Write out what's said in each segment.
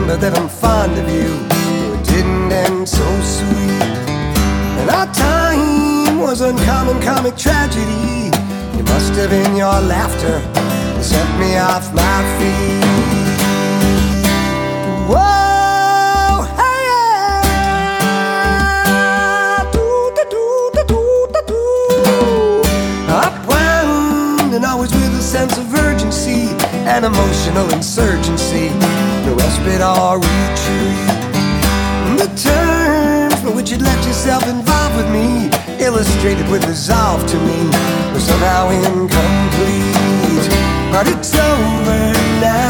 remember that I'm fond of you, though it didn't end so sweet. And our time was uncommon comic tragedy. It must have been your laughter that set me off my feet. Whoa, hey, yeah. Upwound and always with a sense of urgency and emotional insurgency, no respite or retreat. The terms for which you'd let yourself involve with me, illustrated with resolve to me, were somehow incomplete. But it's over now.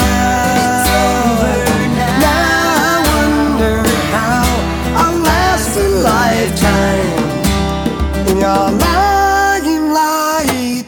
Now I wonder how I'll last a lifetime in your lying light.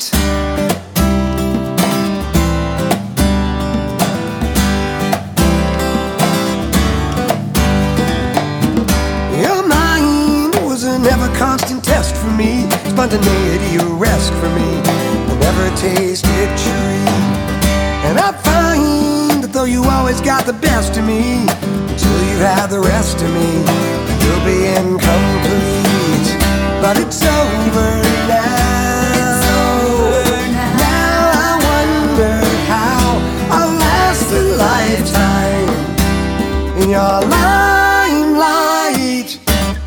Your mind was an ever-constant test for me, spontaneity, a rest for me, a never-tasted treat. And I find that though you always got the best of me, until you have the rest of me, you'll be incomplete. But it's over now. Now I wonder how I'll last a lifetime in your limelight.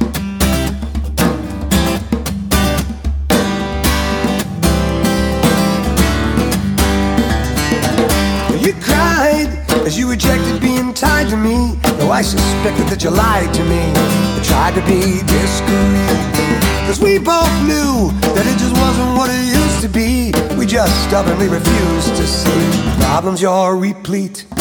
You cried as you rejected being tied to me, though I suspected that you lied to me and tried to be discreet. Cause we both knew that it just wasn't what it used to be. We just stubbornly refused to see problems you're replete.